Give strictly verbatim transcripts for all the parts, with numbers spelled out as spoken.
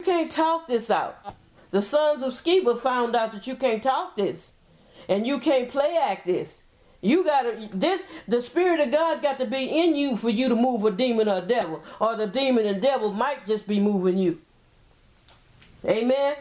can't talk this out. The sons of Sceva found out that you can't talk this. And you can't play act this. You gotta, this, the Spirit of God got to be in you for you to move a demon or a devil. Or the demon and devil might just be moving you. Amen?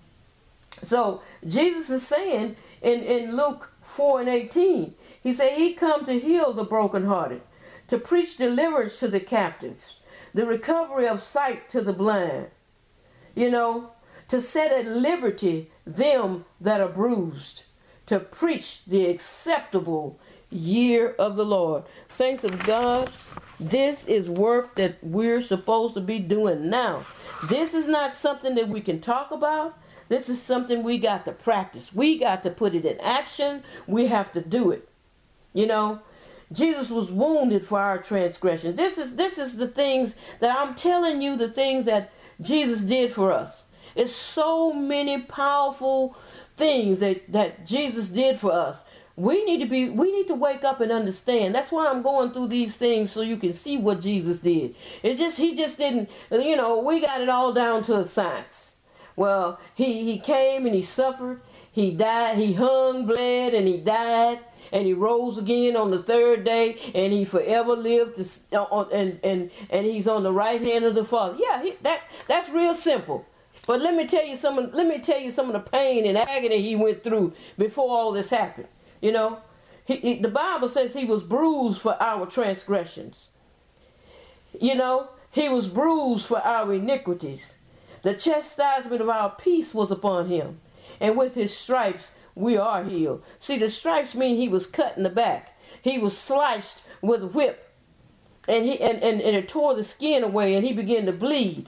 So, Jesus is saying in, in Luke four and eighteen, he said he come to heal the brokenhearted, to preach deliverance to the captives, the recovery of sight to the blind, you know, to set at liberty them that are bruised, to preach the acceptable year of the Lord. Saints of God, this is work that we're supposed to be doing now. This is not something that we can talk about. This is something we got to practice. We got to put it in action. We have to do it. You know, Jesus was wounded for our transgression. This is this is the things that I'm telling you, the things that Jesus did for us. It's so many powerful things that, that Jesus did for us. We need to be, we need to wake up and understand. That's why I'm going through these things, so you can see what Jesus did. It just, he just didn't, you know, we got it all down to a science. Well, he, he came and he suffered. He died, he hung, bled, and he died. And he rose again on the third day, and he forever lived to, uh, and, and, and he's on the right hand of the Father. Yeah, he, that, that's real simple. But let me tell you some of, let me tell you some of the pain and agony he went through before all this happened. You know, he, he, the Bible says he was bruised for our transgressions. You know, he was bruised for our iniquities. The chastisement of our peace was upon him, and with his stripes we are healed. See, the stripes mean he was cut in the back. He was sliced with a whip, and he and, and, and it tore the skin away, and he began to bleed.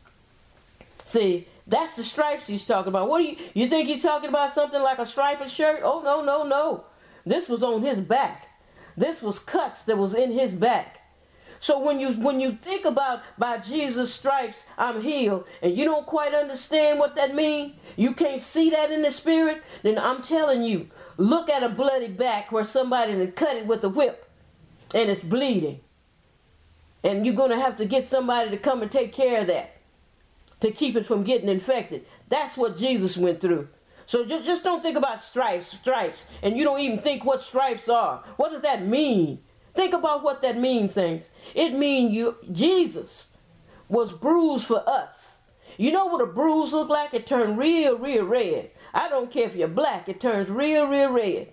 See, that's the stripes he's talking about. What do you, you think he's talking about something like a striped shirt? Oh, no, no, no. This was on his back. This was cuts that was in his back. So when you when you think about by Jesus' stripes, I'm healed, and you don't quite understand what that means, you can't see that in the spirit, then I'm telling you, look at a bloody back where somebody had cut it with a whip, and it's bleeding. And you're going to have to get somebody to come and take care of that, to keep it from getting infected. That's what Jesus went through. So just, just don't think about stripes, stripes, and you don't even think what stripes are. What does that mean? Think about what that means, saints. It means you, Jesus was bruised for us. You know what a bruise look like? It turned real, real red. I don't care if you're black. It turns real, real red.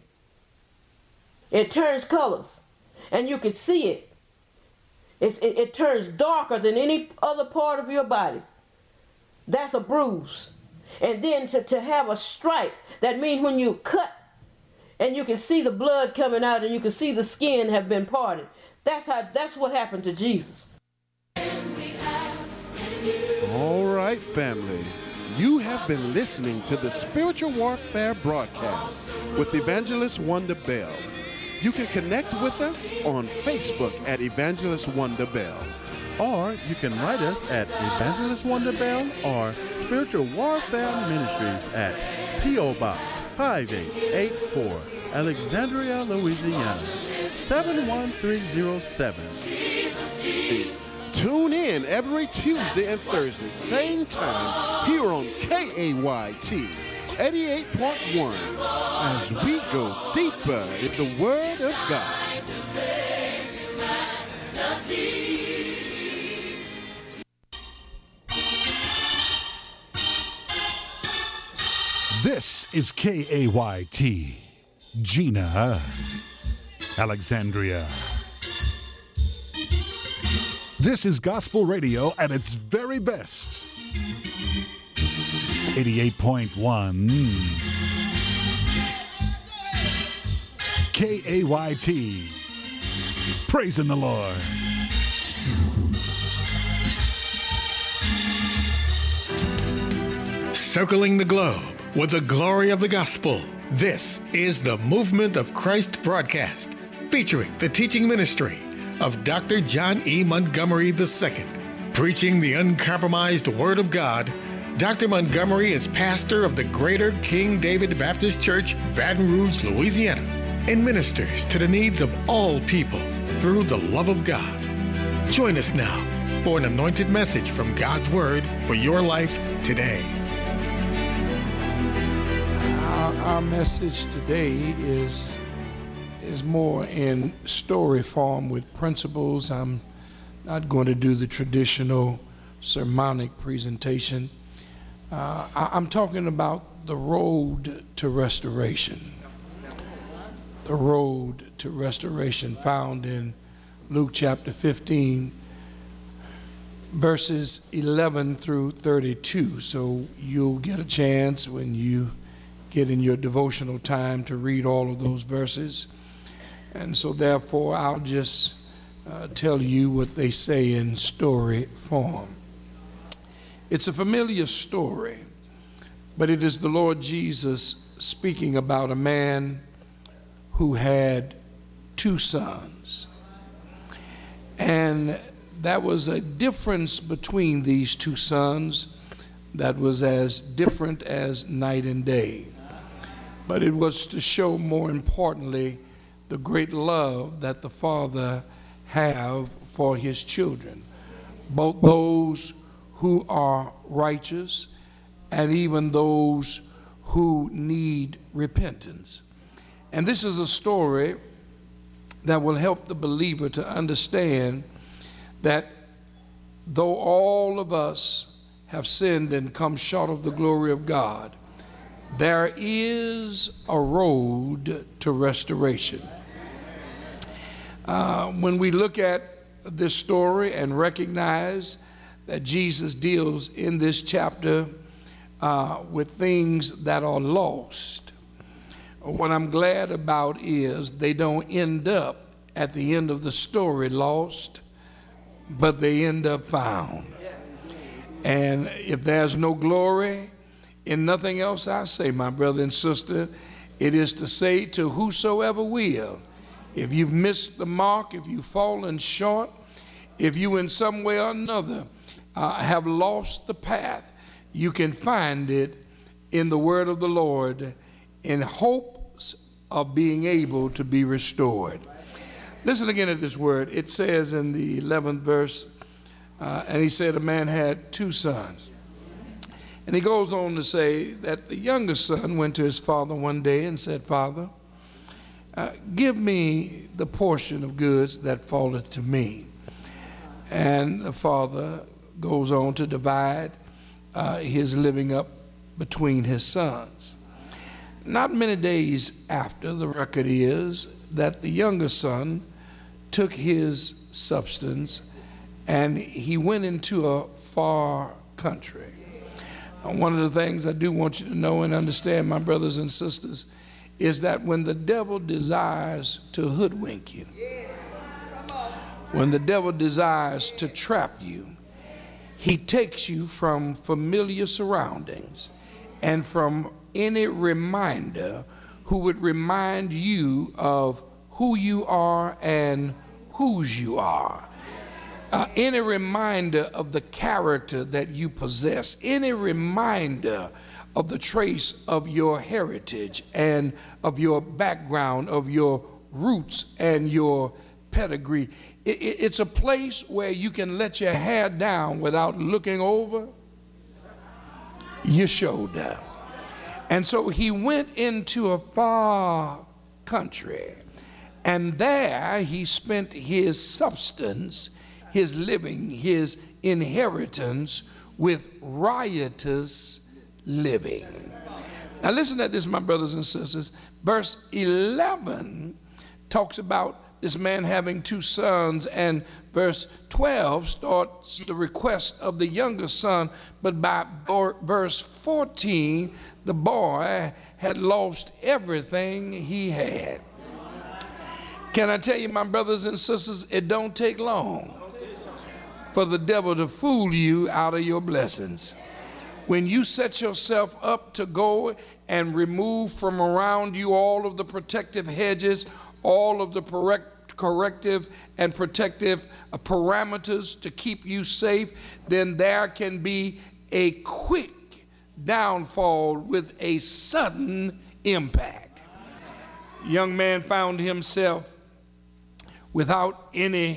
It turns colors, and you can see it. It's, it, it turns darker than any other part of your body. That's a bruise. And then to, to have a stripe, that means when you cut and you can see the blood coming out and you can see the skin have been parted. That's how, that's what happened to Jesus. All right, family. You have been listening to the Spiritual Warfare broadcast with Evangelist Wonder Bell. You can connect with us on Facebook at Evangelist Wonder Bell. Or you can write us at Evangelist Wonder Bell or Spiritual Warfare Ministries at P O. Box five eight eight four, Alexandria, Louisiana, seven one three zero seven. Tune in every Tuesday and Thursday, same time, here on K A Y T eighty-eight point one, as we go deeper in the Word of God. This is K A Y T, Gina, Alexandria. This is gospel radio at its very best. eighty-eight point one K A Y T, praising the Lord. Circling the globe with the glory of the gospel. This is the Movement of Christ broadcast, featuring the teaching ministry of Doctor John E. Montgomery the Second. Preaching the uncompromised Word of God, Doctor Montgomery is pastor of the Greater King David Baptist Church, Baton Rouge, Louisiana, and ministers to the needs of all people through the love of God. Join us now for an anointed message from God's Word for your life today. Our, our message today is, is more in story form with principles. I'm not going to do the traditional sermonic presentation. Uh, I, I'm talking about the road to restoration. The road to restoration found in Luke chapter fifteen, verses eleven through thirty-two. So you'll get a chance when you get in your devotional time to read all of those verses. And so therefore I'll just uh, tell you what they say in story form. It's a familiar story, but it is the Lord Jesus speaking about a man who had two sons. And that was a difference between these two sons that was as different as night and day. But it was to show, more importantly, the great love that the Father have for his children, both those who are righteous and even those who need repentance. And this is a story that will help the believer to understand that though all of us have sinned and come short of the glory of God, there is a road to restoration. Uh, when we look at this story and recognize that Jesus deals in this chapter uh, with things that are lost, what I'm glad about is they don't end up at the end of the story lost, but they end up found. And if there's no glory in nothing else I say, my brother and sister, it is to say to whosoever will, if you've missed the mark, if you've fallen short, if you in some way or another uh, have lost the path, you can find it in the word of the Lord in hopes of being able to be restored. Listen again at this word. It says in the eleventh verse, uh, and he said a man had two sons. And he goes on to say that the youngest son went to his father one day and said, Father, uh, give me the portion of goods that falleth to me. And the father goes on to divide uh, his living up between his sons. Not many days after, the record is that the younger son took his substance and he went into a far country. And one of the things I do want you to know and understand, my brothers and sisters, is that when the devil desires to hoodwink you, when the devil desires to trap you, he takes you from familiar surroundings and from any reminder who would remind you of who you are and whose you are. Uh, any reminder of the character that you possess, any reminder of the trace of your heritage and of your background, of your roots and your pedigree. It, it, it's a place where you can let your hair down without looking over your shoulder. And so he went into a far country, and there he spent his substance, his living, his inheritance with riotous living. Now listen at this, my brothers and sisters. Verse eleven talks about this man having two sons, and verse twelve starts the request of the younger son, but by verse fourteen, the boy had lost everything he had. Can I tell you, my brothers and sisters, it don't take long for the devil to fool you out of your blessings. When you set yourself up to go and remove from around you all of the protective hedges, all of the correct, corrective and protective uh, parameters to keep you safe, then there can be a quick downfall with a sudden impact. Young man found himself without any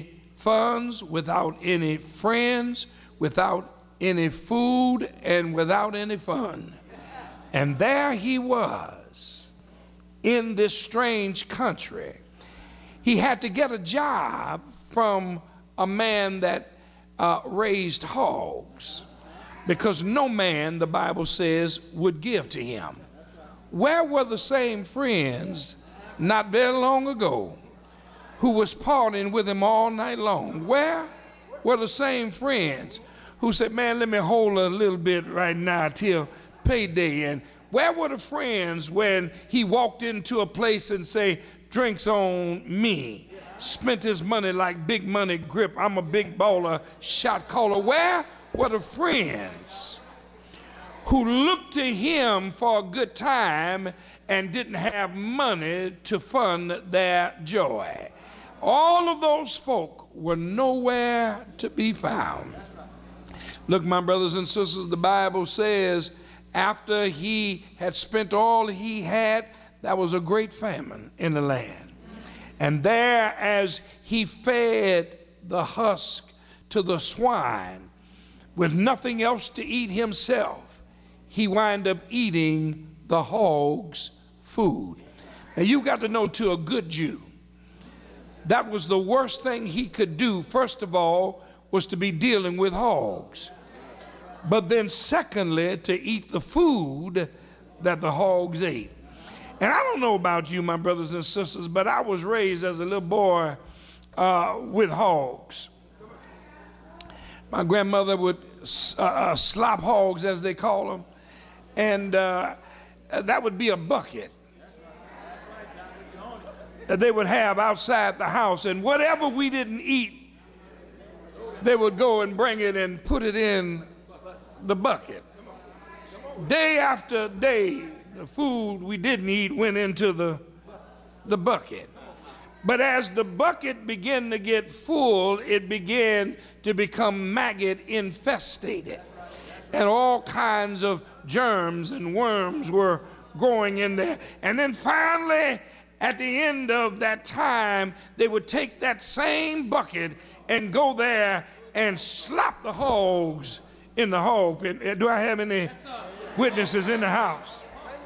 funds, without any friends, without any food, and without any fun. And there he was in this strange country. He had to get a job from a man that uh, raised hogs, because no man, the Bible says, would give to him. Where were the same friends not very long ago who was partying with him all night long? Where were the same friends who said, man, let me hold a little bit right now till payday? And where were the friends when he walked into a place and say, drinks on me, spent his money like big money grip, I'm a big baller, shot caller? Where were the friends who looked to him for a good time and didn't have money to fund their joy? All of those folk were nowhere to be found. Look, my brothers and sisters, the Bible says after he had spent all he had, there was a great famine in the land. And there, as he fed the husk to the swine with nothing else to eat himself, he wound up eating the hog's food. Now, you got to know, to a good Jew, that was the worst thing he could do. First of all, was to be dealing with hogs. But then secondly, to eat the food that the hogs ate. And I don't know about you, my brothers and sisters, but I was raised as a little boy uh, with hogs. My grandmother would uh, uh, slop hogs, as they call them, and uh, that would be a bucket that they would have outside the house, and whatever we didn't eat, they would go and bring it and put it in the bucket. Day after day, the food we didn't eat went into the, the bucket. But as the bucket began to get full, it began to become maggot infested. And all kinds of germs and worms were growing in there. And then finally, at the end of that time, they would take that same bucket and go there and slap the hogs in the hog pit. Do I have any witnesses in the house?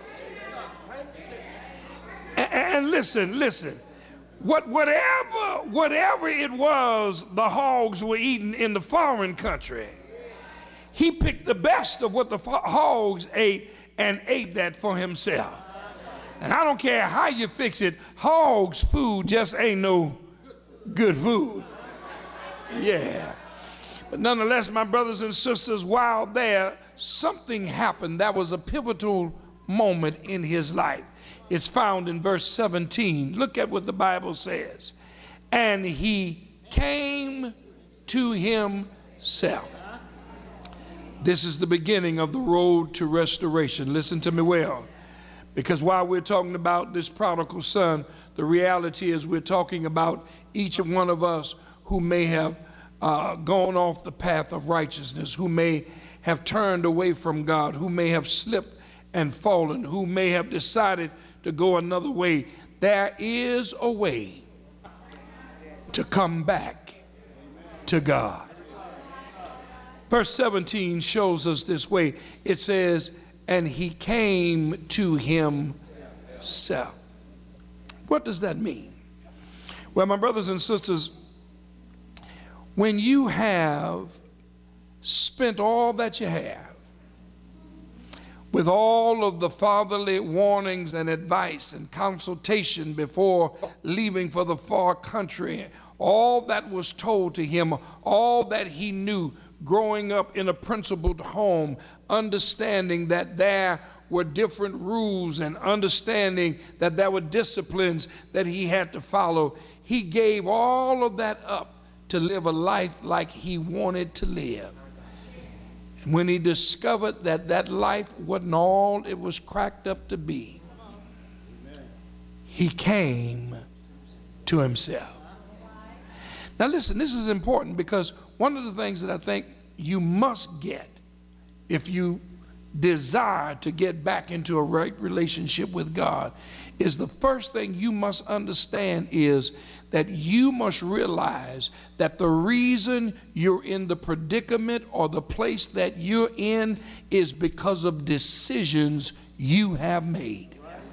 And, and listen, listen. What, whatever, whatever it was the hogs were eating in the foreign country, he picked the best of what the hogs ate and ate that for himself. And I don't care how you fix it, hogs' food just ain't no good food. Yeah. But nonetheless, my brothers and sisters, while there, something happened that was a pivotal moment in his life. It's found in verse seventeen. Look at what the Bible says. And he came to himself. This is the beginning of the road to restoration. Listen to me well. Because while we're talking about this prodigal son, the reality is we're talking about each one of us who may have uh, gone off the path of righteousness, who may have turned away from God, who may have slipped and fallen, who may have decided to go another way. There is a way to come back to God. Verse seventeen shows us this way. It says, and he came to himself. What does that mean? Well, my brothers and sisters, when you have spent all that you have, with all of the fatherly warnings and advice and consultation before leaving for the far country, all that was told to him, all that he knew growing up in a principled home, understanding that there were different rules and understanding that there were disciplines that he had to follow, he gave all of that up to live a life like he wanted to live. And when he discovered that that life wasn't all it was cracked up to be, he came to himself. Now listen, this is important, because one of the things that I think you must get if you desire to get back into a right relationship with God, is the first thing you must understand is that you must realize that the reason you're in the predicament or the place that you're in is because of decisions you have made.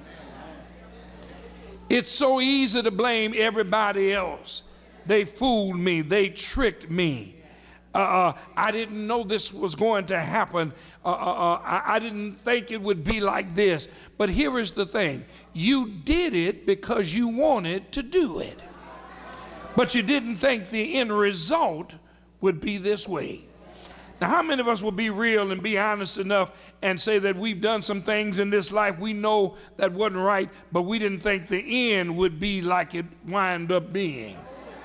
It's so easy to blame everybody else. They fooled me. They tricked me. Uh, uh, I didn't know this was going to happen. Uh, uh, uh, I, I didn't think it would be like this. But here is the thing. You did it because you wanted to do it. But you didn't think the end result would be this way. Now, how many of us will be real and be honest enough and say that we've done some things in this life we know that wasn't right, but we didn't think the end would be like it wound up being?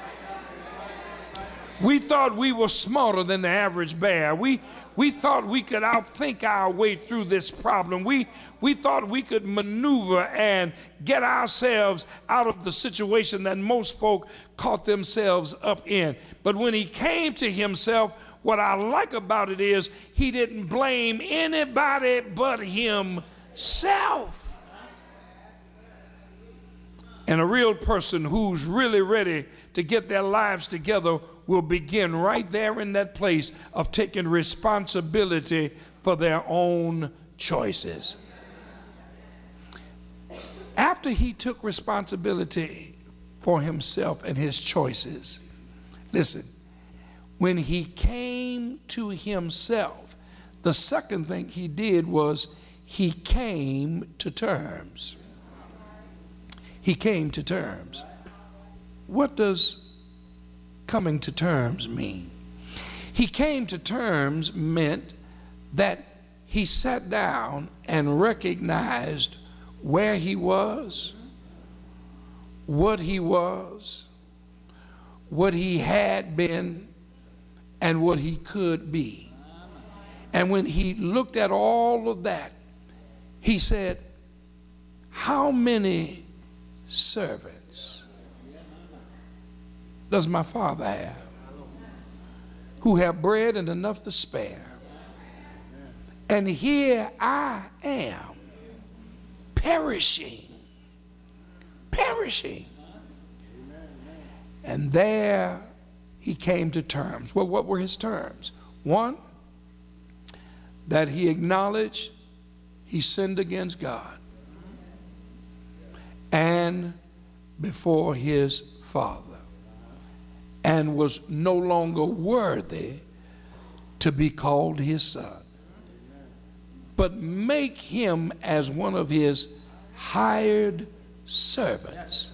We thought we were smarter than the average bear. We, we thought we could outthink our way through this problem. We, we thought we could maneuver and get ourselves out of the situation that most folk caught themselves up in. But when he came to himself, what I like about it is he didn't blame anybody but himself. And a real person who's really ready to get their lives together will begin right there in that place of taking responsibility for their own choices. After he took responsibility for himself and his choices, listen, when he came to himself, the second thing he did was he came to terms. He came to terms. What does coming to terms mean? He came to terms meant that he sat down and recognized where he was, what he was, what he had been, and what he could be. And when he looked at all of that, he said, how many servants does my father have who have bread and enough to spare? And here I am, perishing, perishing. And there he came to terms. Well, what were his terms? One, that he acknowledged he sinned against God and before his father, and was no longer worthy to be called his son, but make him as one of his hired servants.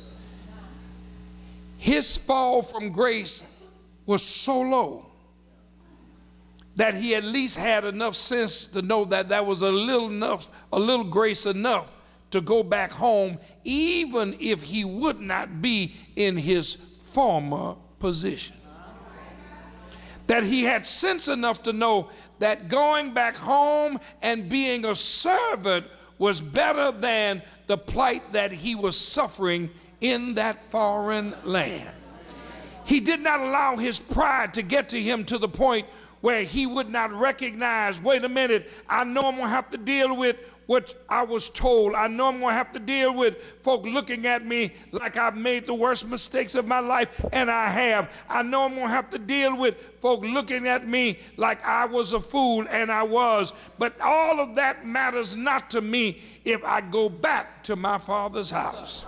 His fall from grace was so low that he at least had enough sense to know that that was a little enough, a little grace enough to go back home, even if he would not be in his former position. That he had sense enough to know that going back home and being a servant was better than the plight that he was suffering in that foreign land. He did not allow his pride to get to him to the point where he would not recognize, wait a minute, I know I'm going to have to deal with what I was told. I know I'm going to have to deal with folk looking at me like I've made the worst mistakes of my life, and I have. I know I'm going to have to deal with folk looking at me like I was a fool, and I was. But all of that matters not to me if I go back to my father's house.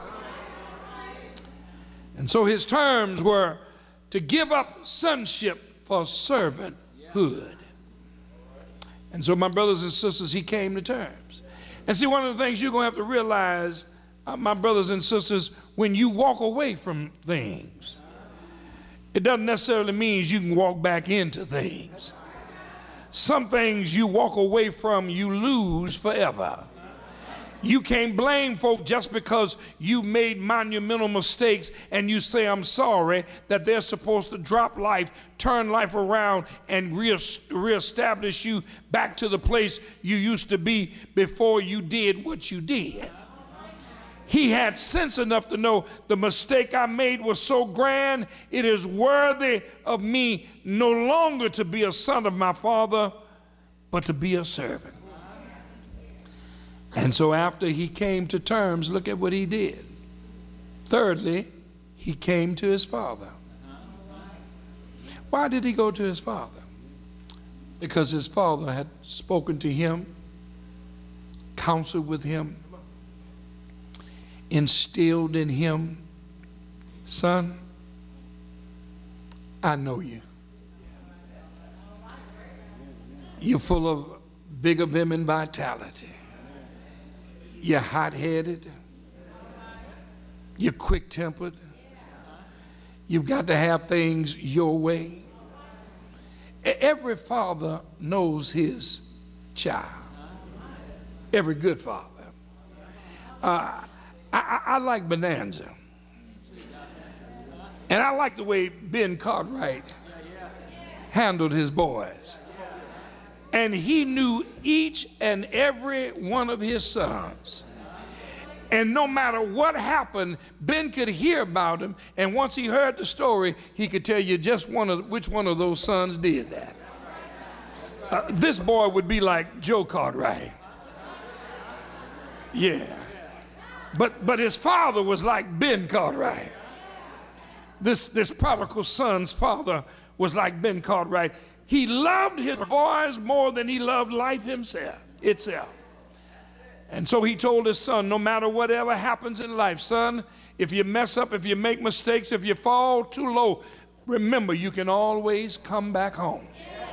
And so his terms were to give up sonship for servanthood. And so, my brothers and sisters, he came to terms. And see, one of the things you're going to have to realize, uh, my brothers and sisters, when you walk away from things, it doesn't necessarily mean you can walk back into things. Some things you walk away from, you lose forever. You can't blame folk just because you made monumental mistakes and you say, I'm sorry, that they're supposed to drop life, turn life around, and re- reestablish you back to the place you used to be before you did what you did. He had sense enough to know the mistake I made was so grand, it is worthy of me no longer to be a son of my father, but to be a servant. And so after he came to terms, look at what he did. Thirdly, he came to his father. Why did he go to his father? Because his father had spoken to him, counseled with him, instilled in him, son, I know you. You're full of vigor, vim, and vitality. You're hot-headed. You're quick-tempered. You've got to have things your way. Every father knows his child. Every good father. Uh, I, I like Bonanza. And I like the way Ben Cartwright handled his boys. And he knew each and every one of his sons. And no matter what happened, Ben could hear about him, and once he heard the story, he could tell you just one of which one of those sons did that. Uh, this boy would be like Joe Cartwright. Yeah. But but his father was like Ben Cartwright. This this prodigal son's father was like Ben Cartwright. He loved his boys more than he loved life himself itself. And so he told his son, no matter whatever happens in life, son, if you mess up, if you make mistakes, if you fall too low, remember you can always come back home.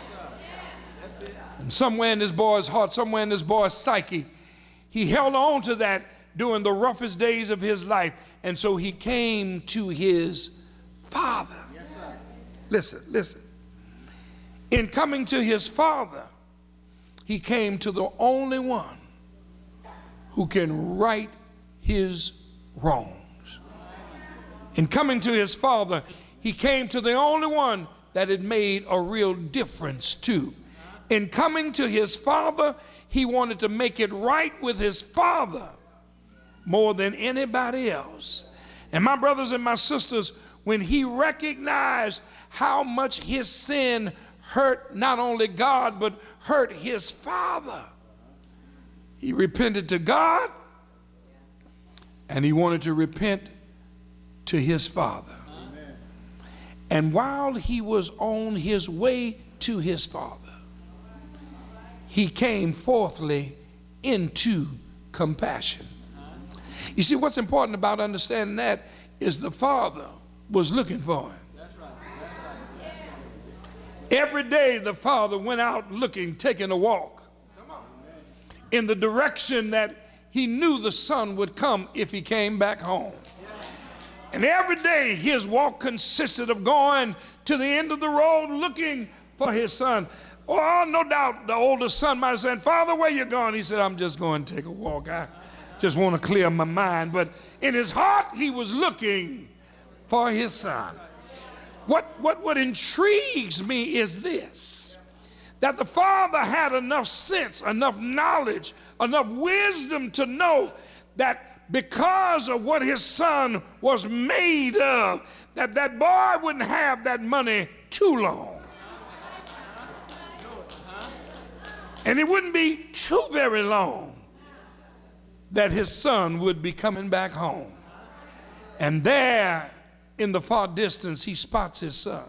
And somewhere in this boy's heart, somewhere in this boy's psyche, he held on to that during the roughest days of his life. And so he came to his father. Listen, listen. In coming to his father, he came to the only one who can right his wrongs. In coming to his father, he came to the only one that had made a real difference to. In coming to his father, he wanted to make it right with his father more than anybody else. And my brothers and my sisters, when he recognized how much his sin hurt not only God, but hurt his father, he repented to God, and he wanted to repent to his father. Amen. And while he was on his way to his father, he came fourthly into compassion. You see, what's important about understanding that is the father was looking for him. That's right. That's right. Every day the father went out looking, taking a walk in the direction that he knew the son would come if he came back home. And every day his walk consisted of going to the end of the road looking for his son. Oh, no doubt the older son might have said, Father, where you going? He said, I'm just going to take a walk. I just want to clear my mind. But in his heart, he was looking for his son. What, what, what intrigues me is this, that the father had enough sense, enough knowledge, enough wisdom to know that because of what his son was made of, that that boy wouldn't have that money too long. And it wouldn't be too very long that his son would be coming back home. And there in the far distance, he spots his son.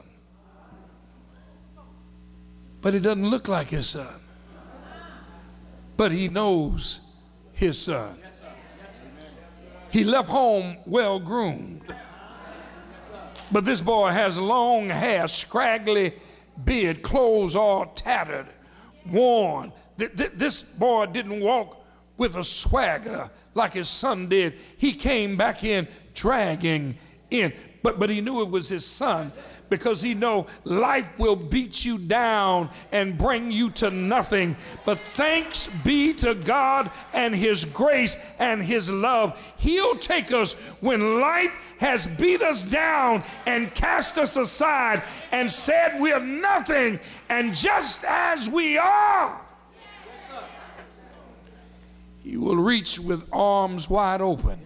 But he doesn't look like his son. But he knows his son. He left home well groomed. But this boy has long hair, scraggly beard, clothes all tattered, worn. This boy didn't walk with a swagger like his son did. He came back in dragging in. But, but he knew it was his son, because he know life will beat you down and bring you to nothing. But thanks be to God and his grace and his love. He'll take us when life has beat us down and cast us aside and said we're nothing. And just as we are, he will reach with arms wide open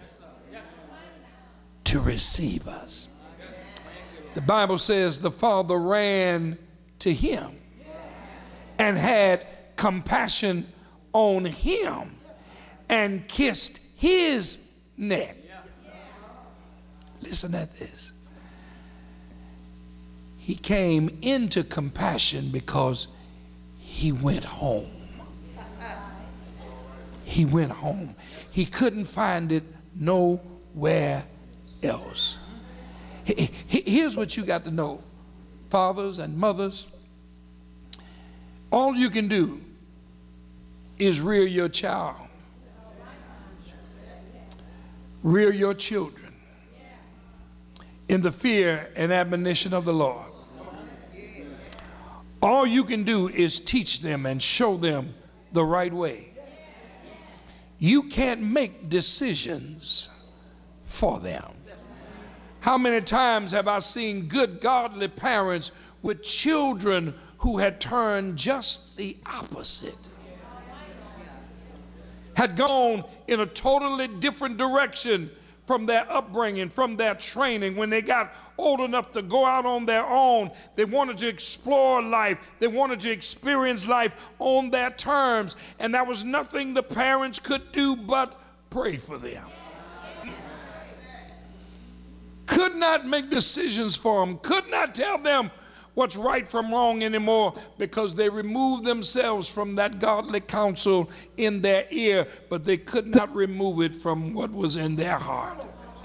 to receive us. The Bible says the father ran to him and had compassion on him and kissed his neck. Listen at this. He came into compassion because he went home. He went home. He couldn't find it nowhere else. Here's what you got to know, fathers and mothers. All you can do is rear your child, rear your children in the fear and admonition of the Lord. All you can do is teach them and show them the right way. You can't make decisions for them. How many times have I seen good godly parents with children who had turned just the opposite, had gone in a totally different direction from their upbringing, from their training. When they got old enough to go out on their own, they wanted to explore life. They wanted to experience life on their terms. And there was nothing the parents could do but pray for them. Could not make decisions for them, could not tell them what's right from wrong anymore, because they removed themselves from that godly counsel in their ear, but they could not remove it from what was in their heart.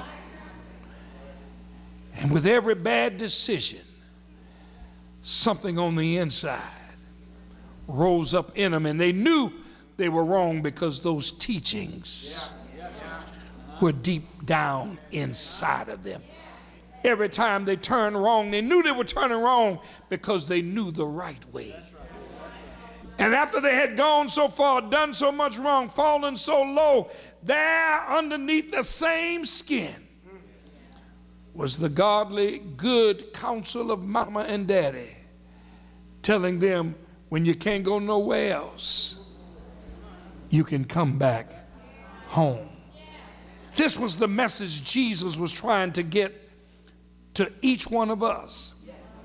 And with every bad decision, something on the inside rose up in them, and they knew they were wrong because those teachings were deep down inside of them. Every time they turned wrong, they knew they were turning wrong because they knew the right way. And after they had gone so far, done so much wrong, fallen so low, there underneath the same skin was the godly, good counsel of mama and daddy, telling them, when you can't go nowhere else, you can come back home. This was the message Jesus was trying to get to each one of us.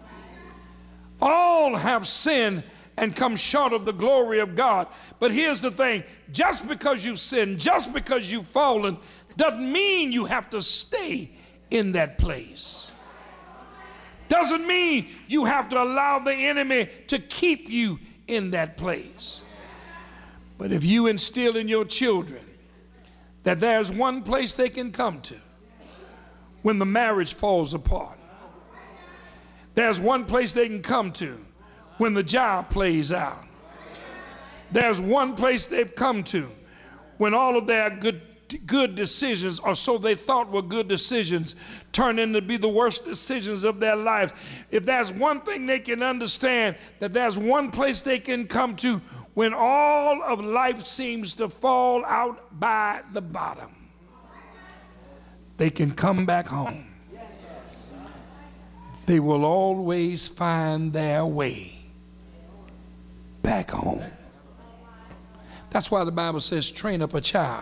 All have sinned and come short of the glory of God. But here's the thing, just because you've sinned, just because you've fallen, doesn't mean you have to stay in that place. Doesn't mean you have to allow the enemy to keep you in that place. But if you instill in your children that there's one place they can come to when the marriage falls apart, there's one place they can come to when the job plays out, there's one place they've come to when all of their good good decisions, or so they thought were good decisions, turn into be the worst decisions of their life. If there's one thing they can understand, that there's one place they can come to when all of life seems to fall out by the bottom, they can come back home. They will always find their way back home. That's why the Bible says, train up a child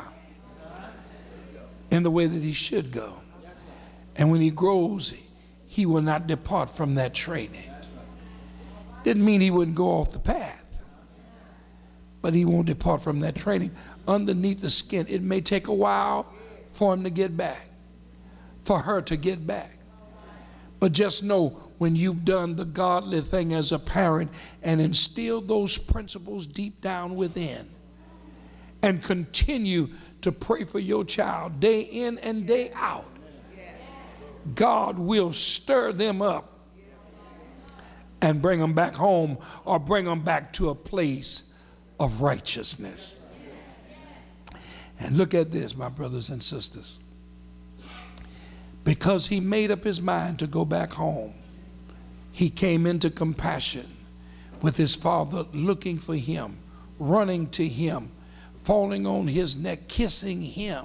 in the way that he should go. And when he grows, he will not depart from that training. Didn't mean he wouldn't go off the path, but he won't depart from that training. Underneath the skin, it may take a while for him to get back, for her to get back. But just know, when you've done the godly thing as a parent and instilled those principles deep down within, and continue to pray for your child day in and day out, God will stir them up and bring them back home, or bring them back to a place of righteousness. And look at this, my brothers and sisters. Because he made up his mind to go back home, he came into compassion with his father, looking for him, running to him, falling on his neck, kissing him.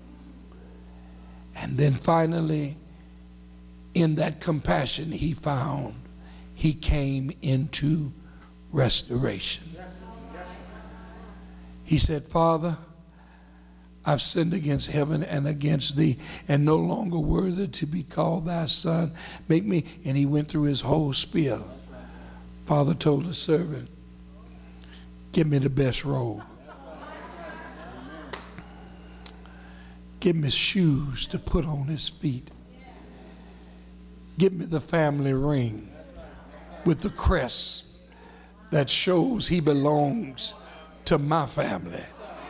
And then finally, in that compassion he found, he came into restoration. He said, Father, I've sinned against heaven and against thee, and no longer worthy to be called thy son. Make me, and he went through his whole spiel. Father told the servant, give me the best robe. Give me shoes to put on his feet. Give me the family ring with the crest that shows he belongs to my family.